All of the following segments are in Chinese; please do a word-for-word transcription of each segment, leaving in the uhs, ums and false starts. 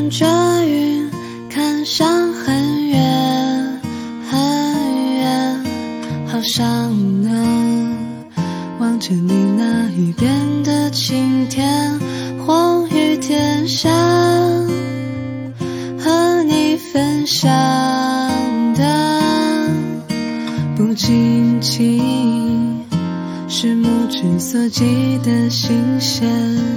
乘着云看上很远很远，好想能望着你那一边的晴天或雨天上，和你分享的不仅仅是目之所及的新鲜，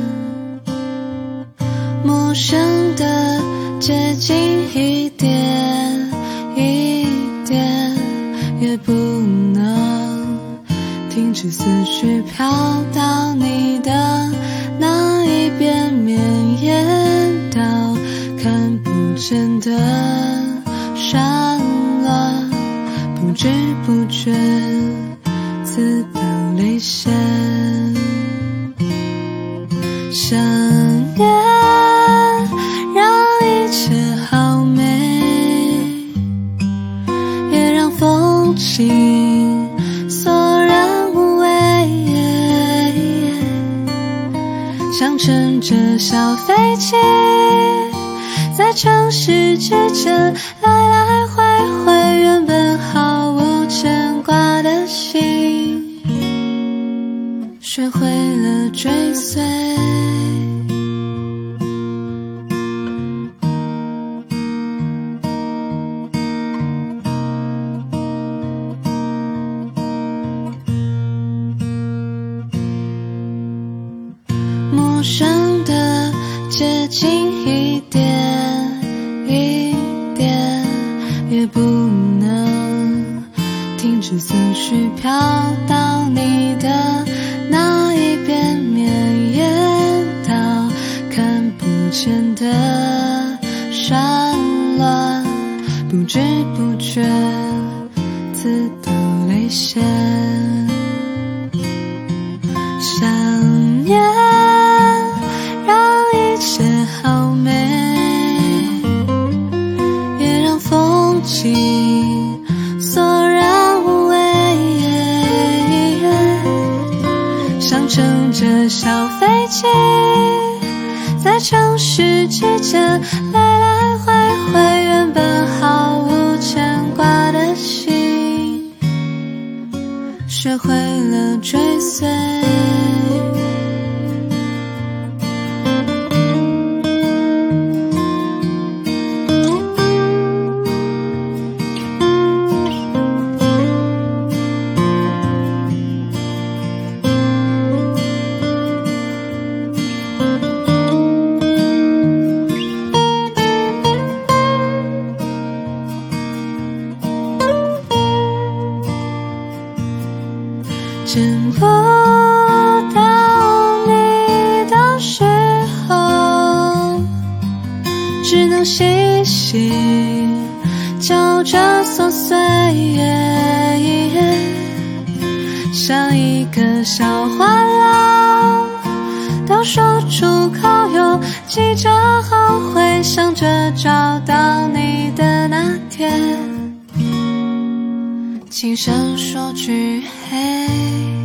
陌生的接近一点一点，也不能停止思绪飘到你的那一边，绵延到看不见的山峦，不知不觉刺到泪腺，想念让一切好美，也让风景索然无味，想乘着小飞机在城市之间来来回回，原本毫无牵挂的心学会了追随。陌生的接近一点一点，也不能停止思绪飘到你的那一边，绵延到看不见的山峦，不知不觉刺到泪腺，想念好美，也让风景索然无味，想乘着小飞机在城市之间来来回回，原本毫无牵挂的心学会了追随。见不到你的时候，只能细细嚼着琐碎，像一个小话痨，都说出口又急着后悔，想着找到你的那天轻声说句嘿。